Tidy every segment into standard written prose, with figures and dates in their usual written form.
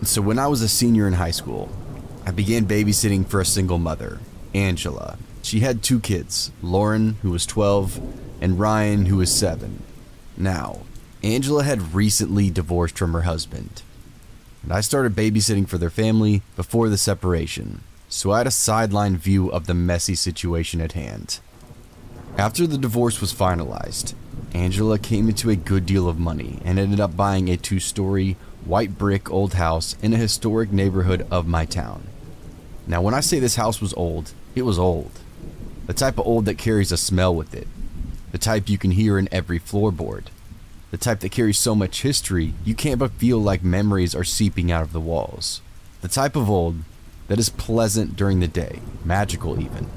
So when I was a senior in high school, I began babysitting for a single mother, Angela. She had 2 kids, Lauren, who was 12, and Ryan, who was 7. Now, Angela had recently divorced from her husband, and I started babysitting for their family before the separation, so I had a sideline view of the messy situation at hand. After the divorce was finalized, Angela came into a good deal of money and ended up buying a 2-story, white brick old house in a historic neighborhood of my town. Now, when I say this house was old, it was old. The type of old that carries a smell with it. The type you can hear in every floorboard. The type that carries so much history, you can't but feel like memories are seeping out of the walls. The type of old that is pleasant during the day, magical even.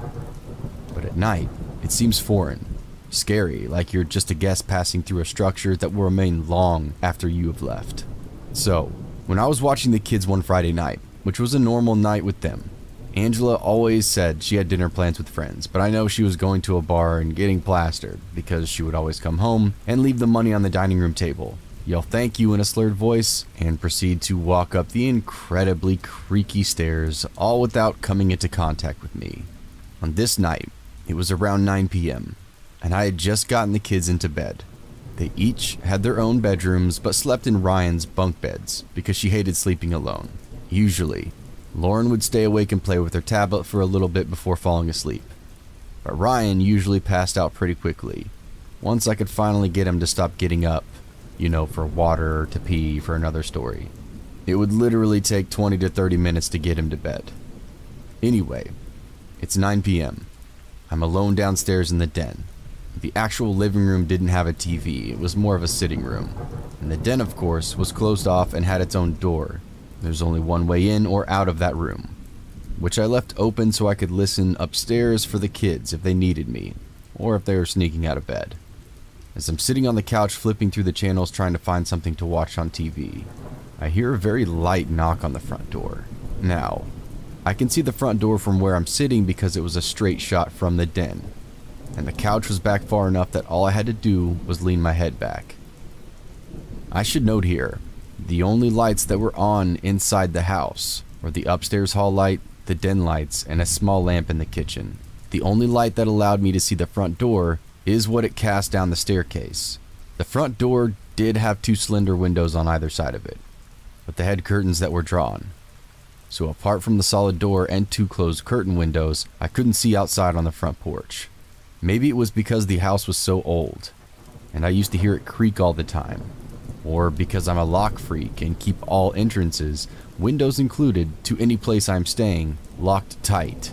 But at night, it seems foreign, scary, like you're just a guest passing through a structure that will remain long after you have left. So, when I was watching the kids one Friday night, which was a normal night with them, Angela always said she had dinner plans with friends, but I know she was going to a bar and getting plastered because she would always come home and leave the money on the dining room table, yell thank you in a slurred voice, and proceed to walk up the incredibly creaky stairs, all without coming into contact with me. On this night, it was around 9 p.m., and I had just gotten the kids into bed. They each had their own bedrooms, but slept in Ryan's bunk beds because she hated sleeping alone. Usually, Lauren would stay awake and play with her tablet for a little bit before falling asleep. But Ryan usually passed out pretty quickly, once I could finally get him to stop getting up, for water or to pee for another story. It would literally take 20 to 30 minutes to get him to bed. Anyway, it's 9 p.m. I'm alone downstairs in the den. The actual living room didn't have a TV, it was more of a sitting room. And the den, of course, was closed off and had its own door. There's only one way in or out of that room, which I left open so I could listen upstairs for the kids if they needed me, or if they were sneaking out of bed. As I'm sitting on the couch flipping through the channels trying to find something to watch on TV, I hear a very light knock on the front door. Now, I can see the front door from where I'm sitting because it was a straight shot from the den, and the couch was back far enough that all I had to do was lean my head back. I should note here, the only lights that were on inside the house were the upstairs hall light, the den lights, and a small lamp in the kitchen. The only light that allowed me to see the front door is what it cast down the staircase. The front door did have 2 slender windows on either side of it, but they had curtains that were drawn. So apart from the solid door and 2 closed curtain windows, I couldn't see outside on the front porch. Maybe it was because the house was so old, and I used to hear it creak all the time, or because I'm a lock freak and keep all entrances, windows included, to any place I'm staying, locked tight.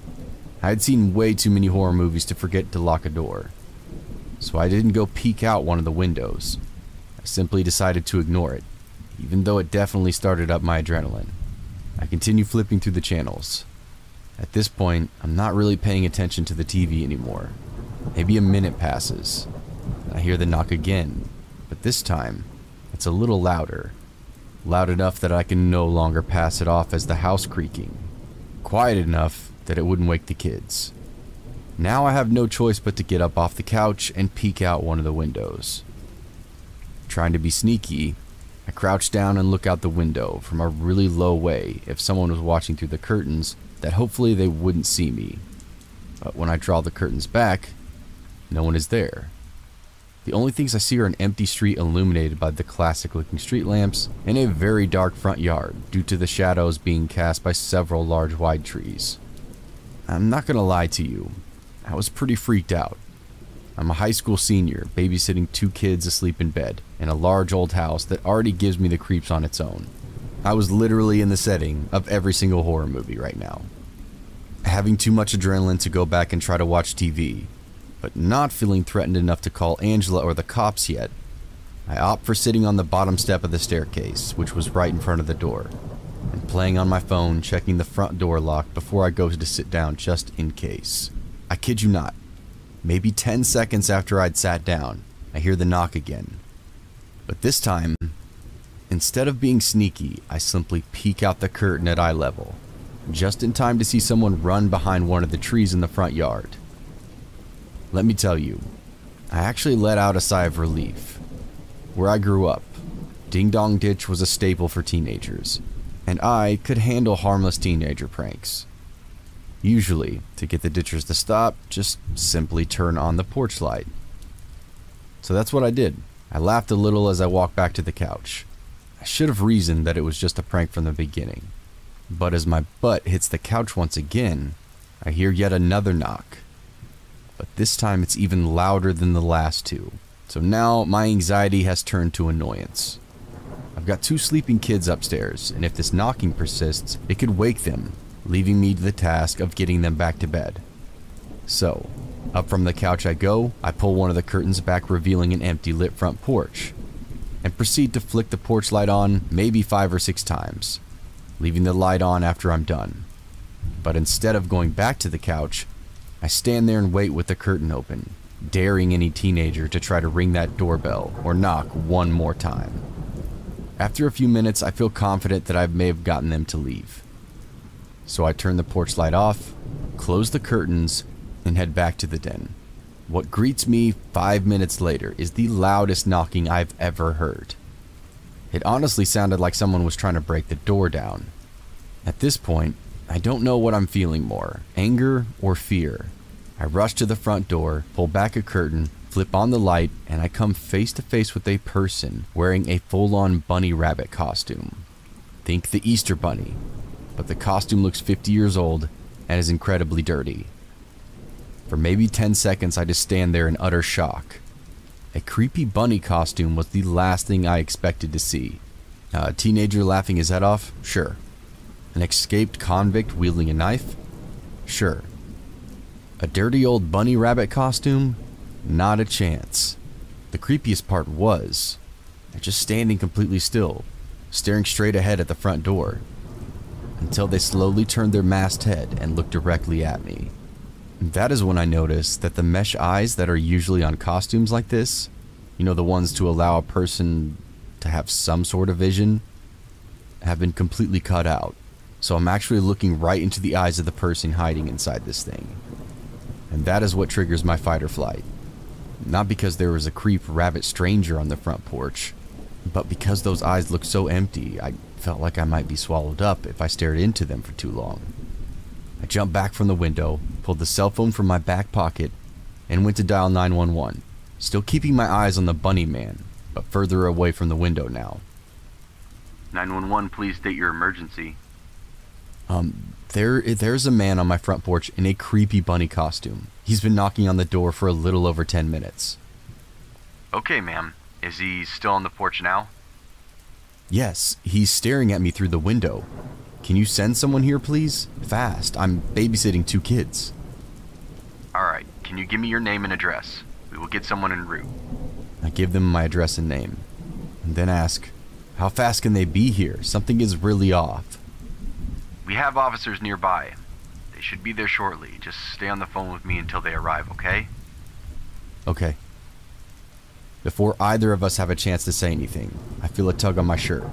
I had seen way too many horror movies to forget to lock a door, so I didn't go peek out one of the windows. I simply decided to ignore it, even though it definitely started up my adrenaline. I continue flipping through the channels. At this point, I'm not really paying attention to the TV anymore. Maybe a minute passes, and I hear the knock again, but this time, it's a little louder. Loud enough that I can no longer pass it off as the house creaking. Quiet enough that it wouldn't wake the kids. Now I have no choice but to get up off the couch and peek out one of the windows. Trying to be sneaky, I crouch down and look out the window from a really low way if someone was watching through the curtains, that hopefully they wouldn't see me. But when I draw the curtains back, no one is there. The only things I see are an empty street illuminated by the classic looking street lamps and a very dark front yard due to the shadows being cast by several large wide trees. I'm not gonna lie to you, I was pretty freaked out. I'm a high school senior babysitting 2 kids asleep in bed in a large old house that already gives me the creeps on its own. I was literally in the setting of every single horror movie right now. Having too much adrenaline to go back and try to watch TV, but not feeling threatened enough to call Angela or the cops yet, I opt for sitting on the bottom step of the staircase, which was right in front of the door, and playing on my phone checking the front door lock before I go to sit down just in case. I kid you not, maybe 10 seconds after I'd sat down, I hear the knock again. But this time, instead of being sneaky, I simply peek out the curtain at eye level, just in time to see someone run behind one of the trees in the front yard. Let me tell you, I actually let out a sigh of relief. Where I grew up, Ding Dong Ditch was a staple for teenagers, and I could handle harmless teenager pranks. Usually, to get the ditchers to stop, just simply turn on the porch light. So that's what I did. I laughed a little as I walked back to the couch. I should have reasoned that it was just a prank from the beginning. But as my butt hits the couch once again, I hear yet another knock. But this time it's even louder than the last two. So now my anxiety has turned to annoyance. I've got 2 sleeping kids upstairs, and if this knocking persists, it could wake them, leaving me to the task of getting them back to bed. So, up from the couch I go, I pull one of the curtains back, revealing an empty lit front porch, and proceed to flick the porch light on maybe 5 or 6 times, leaving the light on after I'm done. But instead of going back to the couch, I stand there and wait with the curtain open, daring any teenager to try to ring that doorbell or knock one more time. After a few minutes, I feel confident that I may have gotten them to leave. So I turn the porch light off, close the curtains, and head back to the den. What greets me 5 minutes later is the loudest knocking I've ever heard. It honestly sounded like someone was trying to break the door down. At this point, I don't know what I'm feeling more, anger or fear. I rush to the front door, pull back a curtain, flip on the light, and I come face to face with a person wearing a full-on bunny rabbit costume. Think the Easter Bunny, but the costume looks 50 years old and is incredibly dirty. For maybe 10 seconds, I just stand there in utter shock. A creepy bunny costume was the last thing I expected to see. A teenager laughing his head off? Sure. An escaped convict wielding a knife? Sure. A dirty old bunny rabbit costume? Not a chance. The creepiest part was, they're just standing completely still, staring straight ahead at the front door, until they slowly turned their masked head and looked directly at me. That is when I noticed that the mesh eyes that are usually on costumes like this, you know, the ones to allow a person to have some sort of vision, have been completely cut out. So I'm actually looking right into the eyes of the person hiding inside this thing. And that is what triggers my fight or flight. Not because there was a creep rabbit stranger on the front porch, but because those eyes looked so empty, I felt like I might be swallowed up if I stared into them for too long. I jumped back from the window, pulled the cell phone from my back pocket, and went to dial 911, still keeping my eyes on the bunny man, but further away from the window now. 911, please state your emergency. There's a man on my front porch in a creepy bunny costume. He's been knocking on the door for a little over 10 minutes. Okay, ma'am. Is he still on the porch now? Yes, he's staring at me through the window. Can you send someone here, please? Fast. I'm babysitting 2 kids. Alright, can you give me your name and address? We will get someone en route. I give them my address and name, and then ask, how fast can they be here? Something is really off. We have officers nearby. They should be there shortly. Just stay on the phone with me until they arrive, okay? Okay. Before either of us have a chance to say anything, I feel a tug on my shirt,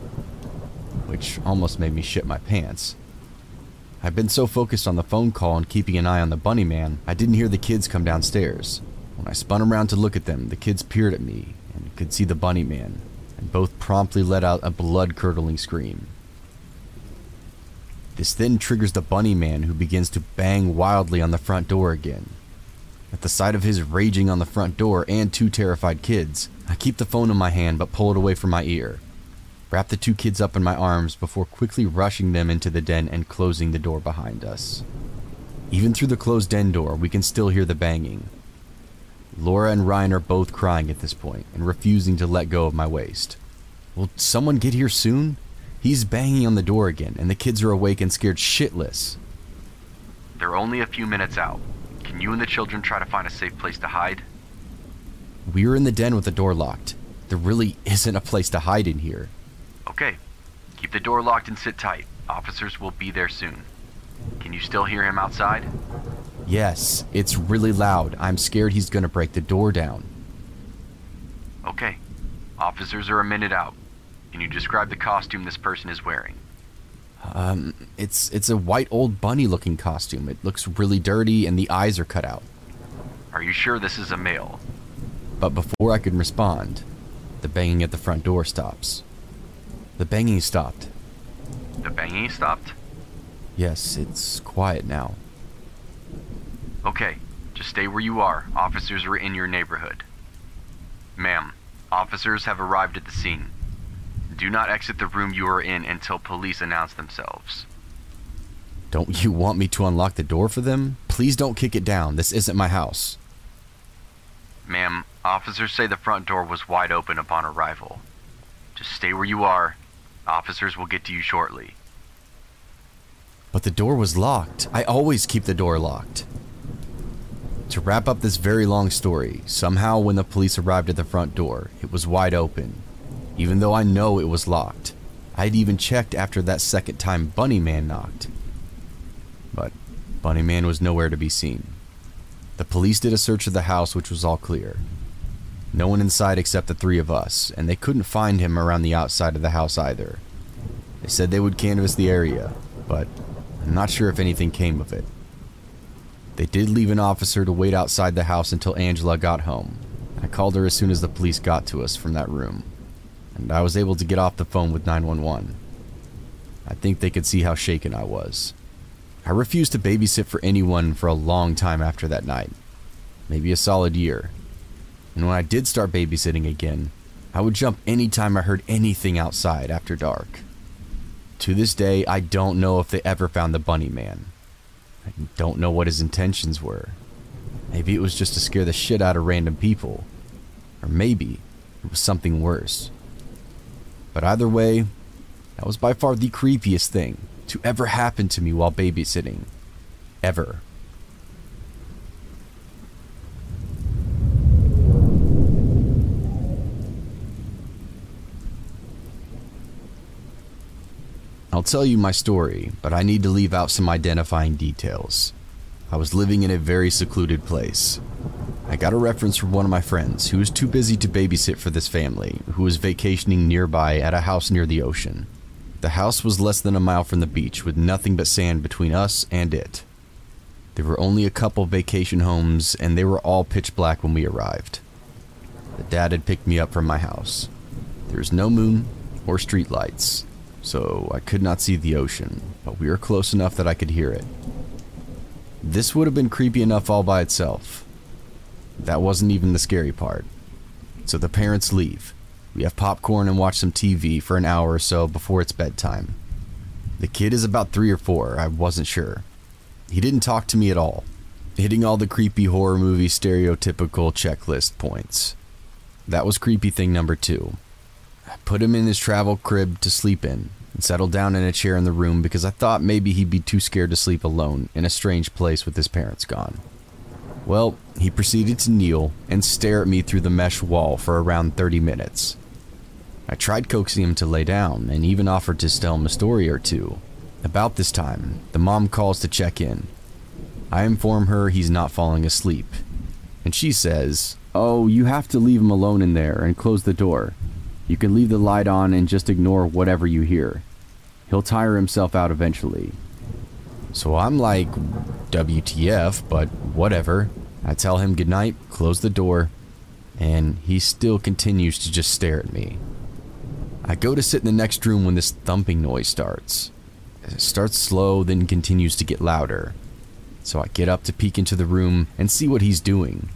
which almost made me shit my pants. I've been so focused on the phone call and keeping an eye on the bunny man, I didn't hear the kids come downstairs. When I spun around to look at them, the kids peered at me and could see the bunny man, and both promptly let out a blood-curdling scream. This then triggers the bunny man, who begins to bang wildly on the front door again. At the sight of his raging on the front door and 2 terrified kids, I keep the phone in my hand but pull it away from my ear. Wrap the 2 kids up in my arms before quickly rushing them into the den and closing the door behind us. Even through the closed den door, we can still hear the banging. Laura and Ryan are both crying at this point and refusing to let go of my waist. Will someone get here soon? He's banging on the door again, and the kids are awake and scared shitless. They're only a few minutes out. Can you and the children try to find a safe place to hide? We're in the den with the door locked. There really isn't a place to hide in here. Okay. Keep the door locked and sit tight. Officers will be there soon. Can you still hear him outside? Yes, it's really loud. I'm scared he's gonna break the door down. Okay. Officers are a minute out. Can you describe the costume this person is wearing? It's a white old bunny looking costume. It looks really dirty and the eyes are cut out. Are you sure this is a male? But before I could respond, the banging at the front door stops. The banging stopped, The banging stopped? Yes, it's quiet now. Okay, just stay where you are. Officers are in your neighborhood. Ma'am, officers have arrived at the scene. Do not exit the room you are in until police announce themselves. Don't you want me to unlock the door for them? Please don't kick it down. This isn't my house. Ma'am, officers say the front door was wide open upon arrival. Just stay where you are. Officers will get to you shortly. But the door was locked. I always keep the door locked. To wrap up this very long story, somehow when the police arrived at the front door, it was wide open, even though I know it was locked. I'd even checked after that second time Bunny Man knocked. But Bunny Man was nowhere to be seen. The police did a search of the house, which was all clear. No one inside except the three of us, and they couldn't find him around the outside of the house either. They said they would canvass the area, but I'm not sure if anything came of it. They did leave an officer to wait outside the house until Angela got home. I called her as soon as the police got to us from that room, and I was able to get off the phone with 911. I think they could see how shaken I was. I refused to babysit for anyone for a long time after that night, maybe a solid year. And when I did start babysitting again, I would jump anytime I heard anything outside after dark. To this day, I don't know if they ever found the Bunny Man. I don't know what his intentions were. Maybe it was just to scare the shit out of random people. Or maybe it was something worse. But either way, that was by far the creepiest thing to ever happen to me while babysitting. Ever. I'll tell you my story, but I need to leave out some identifying details. I was living in a very secluded place. I got a reference from one of my friends who was too busy to babysit for this family, who was vacationing nearby at a house near the ocean. The house was less than a mile from the beach with nothing but sand between us and it. There were only a couple vacation homes and they were all pitch black when we arrived. The dad had picked me up from my house. There was no moon or street lights, so I could not see the ocean, but we were close enough that I could hear it. This would have been creepy enough all by itself. That wasn't even the scary part. So the parents leave. We have popcorn and watch some TV for an hour or so before it's bedtime. The kid is about 3 or 4, I wasn't sure. He didn't talk to me at all, hitting all the creepy horror movie stereotypical checklist points. That was creepy thing number 2. I put him in his travel crib to sleep in and settled down in a chair in the room because I thought maybe he'd be too scared to sleep alone in a strange place with his parents gone. Well, he proceeded to kneel and stare at me through the mesh wall for around 30 minutes. I tried coaxing him to lay down and even offered to tell him a story or two. About this time, the mom calls to check in. I inform her he's not falling asleep, and she says, "Oh, you have to leave him alone in there and close the door. You can leave the light on and just ignore whatever you hear. He'll tire himself out eventually." So I'm like, WTF, but whatever. I tell him goodnight, close the door, and he still continues to just stare at me. I go to sit in the next room when this thumping noise starts. It starts slow, then continues to get louder. So I get up to peek into the room and see what he's doing.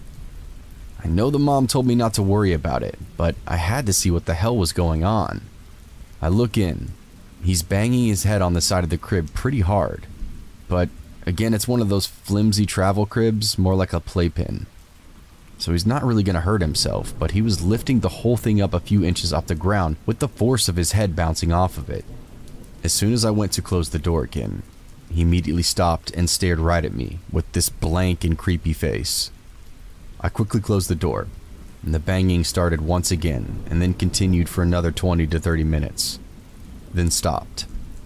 I know the mom told me not to worry about it, but I had to see what the hell was going on. I look in. He's banging his head on the side of the crib pretty hard. But again, it's one of those flimsy travel cribs, more like a playpen. So he's not really gonna hurt himself, but he was lifting the whole thing up a few inches off the ground with the force of his head bouncing off of it. As soon as I went to close the door again, he immediately stopped and stared right at me with this blank and creepy face. I quickly closed the door, and the banging started once again and then continued for another 20 to 30 minutes, then stopped.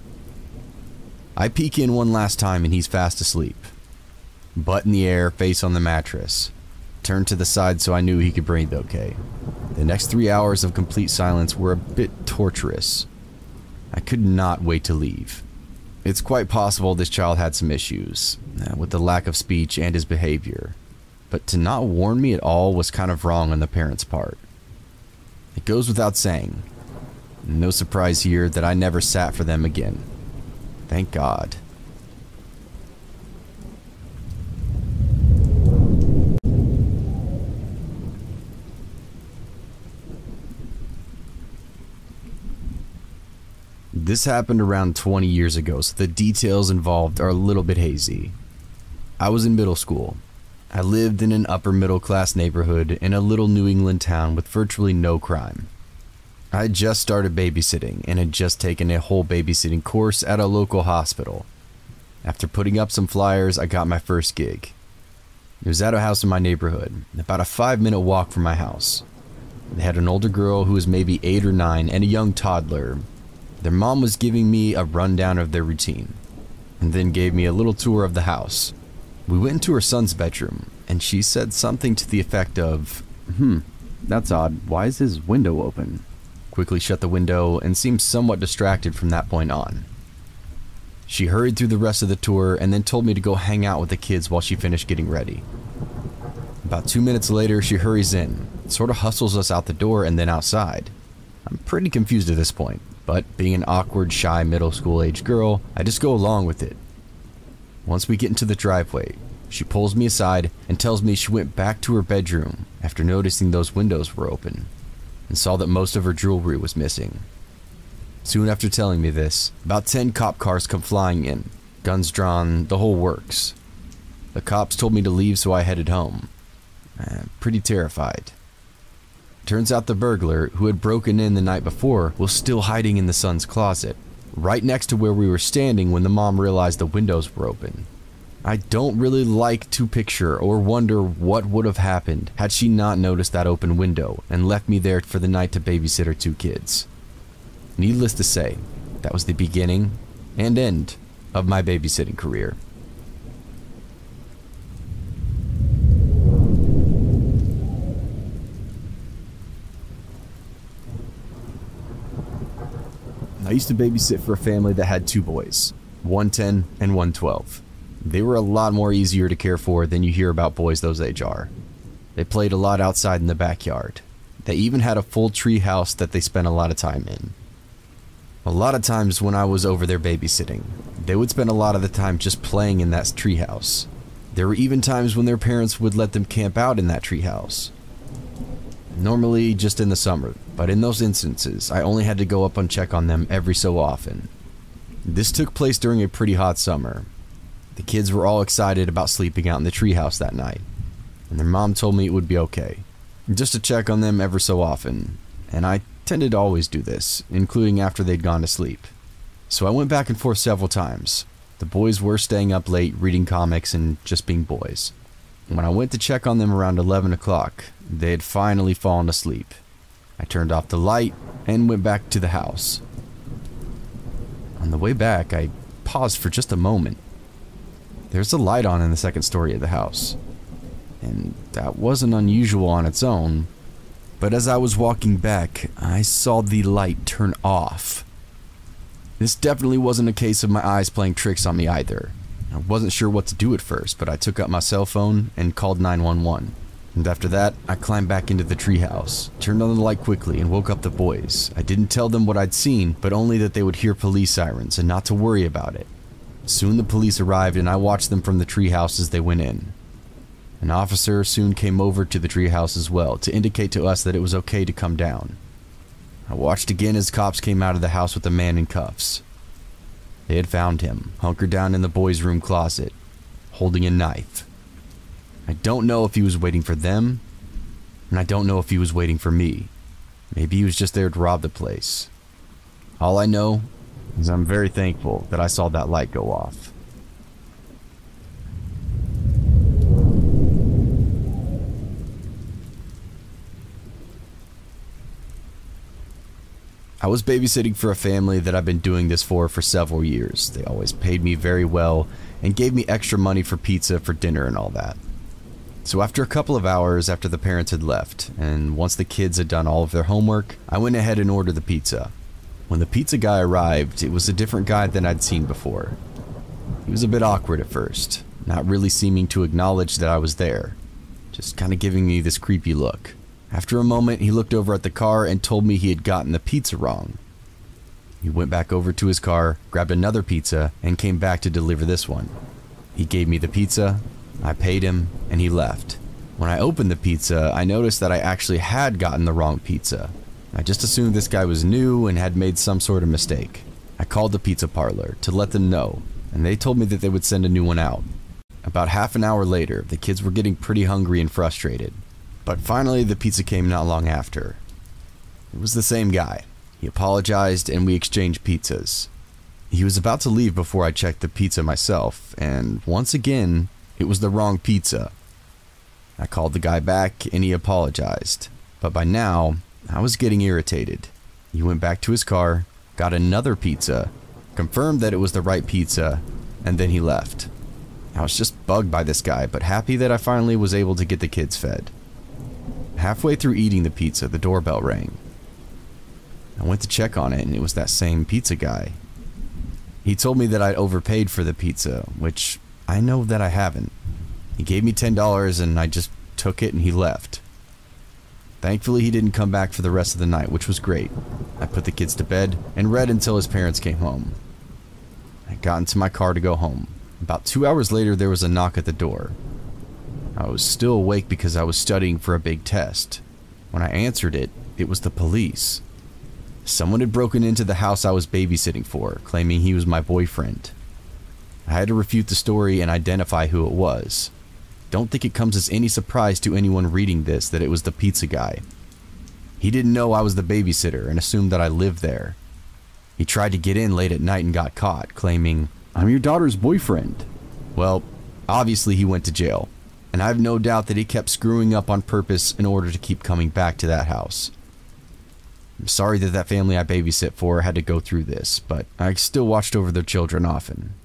I peek in one last time and he's fast asleep. Butt in the air, face on the mattress. Turned to the side so I knew he could breathe okay. The next 3 hours of complete silence were a bit torturous. I could not wait to leave. It's quite possible this child had some issues, with the lack of speech and his behavior. But to not warn me at all was kind of wrong on the parents' part. It goes without saying. No surprise here that I never sat for them again. Thank God. This happened around 20 years ago, so the details involved are a little bit hazy. I was in middle school. I lived in an upper middle class neighborhood in a little New England town with virtually no crime. I had just started babysitting and had just taken a whole babysitting course at a local hospital. After putting up some flyers, I got my first gig. It was at a house in my neighborhood, about a 5-minute walk from my house. They had an older girl who was maybe 8 or 9 and a young toddler. Their mom was giving me a rundown of their routine, and then gave me a little tour of the house. We went into her son's bedroom, and she said something to the effect of, that's odd, why is his window open? Quickly shut the window and seemed somewhat distracted from that point on. She hurried through the rest of the tour and then told me to go hang out with the kids while she finished getting ready. About 2 minutes later, she hurries in, sort of hustles us out the door and then outside. I'm pretty confused at this point, but being an awkward, shy middle school age girl, I just go along with it. Once we get into the driveway, she pulls me aside and tells me she went back to her bedroom after noticing those windows were open and saw that most of her jewelry was missing. Soon after telling me this, about 10 cop cars come flying in, guns drawn, the whole works. The cops told me to leave, so I headed home. Pretty terrified. Turns out the burglar, who had broken in the night before, was still hiding in the son's closet, right next to where we were standing when the mom realized the windows were open. I don't really like to picture or wonder what would have happened had she not noticed that open window and left me there for the night to babysit her 2 kids. Needless to say, that was the beginning and end of my babysitting career. I used to babysit for a family that had 2 boys, one 10 and one 12. They were a lot more easier to care for than you hear about boys those age are. They played a lot outside in the backyard. They even had a full tree house that they spent a lot of time in. A lot of times when I was over there babysitting, they would spend a lot of the time just playing in that tree house. There were even times when their parents would let them camp out in that tree house. Normally just in the summer, but in those instances, I only had to go up and check on them every so often. This took place during a pretty hot summer. The kids were all excited about sleeping out in the treehouse that night, and their mom told me it would be okay, just to check on them ever so often, and I tended to always do this, including after they'd gone to sleep. So I went back and forth several times. The boys were staying up late, reading comics, and just being boys. When I went to check on them around 11 o'clock, they had finally fallen asleep. I turned off the light and went back to the house. On the way back, I paused for just a moment. There's a light on in the second story of the house, and that wasn't unusual on its own, but as I was walking back, I saw the light turn off. This definitely wasn't a case of my eyes playing tricks on me either. I wasn't sure what to do at first, but I took up my cell phone and called 911. And after that, I climbed back into the treehouse, turned on the light quickly, and woke up the boys. I didn't tell them what I'd seen, but only that they would hear police sirens and not to worry about it. Soon the police arrived, and I watched them from the treehouse as they went in. An officer soon came over to the treehouse as well to indicate to us that it was okay to come down. I watched again as cops came out of the house with a man in cuffs. They had found him, hunkered down in the boys' room closet, holding a knife. I don't know if he was waiting for them, and I don't know if he was waiting for me. Maybe he was just there to rob the place. All I know is I'm very thankful that I saw that light go off. I was babysitting for a family that I've been doing this for several years. They always paid me very well and gave me extra money for pizza for dinner and all that. So after a couple of hours after the parents had left, and once the kids had done all of their homework, I went ahead and ordered the pizza. When the pizza guy arrived, it was a different guy than I'd seen before. He was a bit awkward at first, not really seeming to acknowledge that I was there, just kind of giving me this creepy look. After a moment, he looked over at the car and told me he had gotten the pizza wrong. He went back over to his car, grabbed another pizza, and came back to deliver this one. He gave me the pizza, I paid him, and he left. When I opened the pizza, I noticed that I actually had gotten the wrong pizza. I just assumed this guy was new and had made some sort of mistake. I called the pizza parlor to let them know, and they told me that they would send a new one out. About half an hour later, the kids were getting pretty hungry and frustrated. But finally, the pizza came not long after. It was the same guy. He apologized and we exchanged pizzas. He was about to leave before I checked the pizza myself, and once again, it was the wrong pizza. I called the guy back and he apologized, but by now, I was getting irritated. He went back to his car, got another pizza, confirmed that it was the right pizza, and then he left. I was just bugged by this guy, but happy that I finally was able to get the kids fed. Halfway through eating the pizza, the doorbell rang. I went to check on it and it was that same pizza guy. He told me that I'd overpaid for the pizza, which I know that I haven't. He gave me $10 and I just took it and he left. Thankfully, he didn't come back for the rest of the night, which was great. I put the kids to bed and read until his parents came home. I got into my car to go home. About 2 hours later, there was a knock at the door. I was still awake because I was studying for a big test. When I answered it, it was the police. Someone had broken into the house I was babysitting for, claiming he was my boyfriend. I had to refute the story and identify who it was. Don't think it comes as any surprise to anyone reading this that it was the pizza guy. He didn't know I was the babysitter and assumed that I lived there. He tried to get in late at night and got caught, claiming, "I'm your daughter's boyfriend." Well, obviously he went to jail, and I have no doubt that he kept screwing up on purpose in order to keep coming back to that house. I'm sorry that family I babysit for had to go through this, but I still watched over their children often.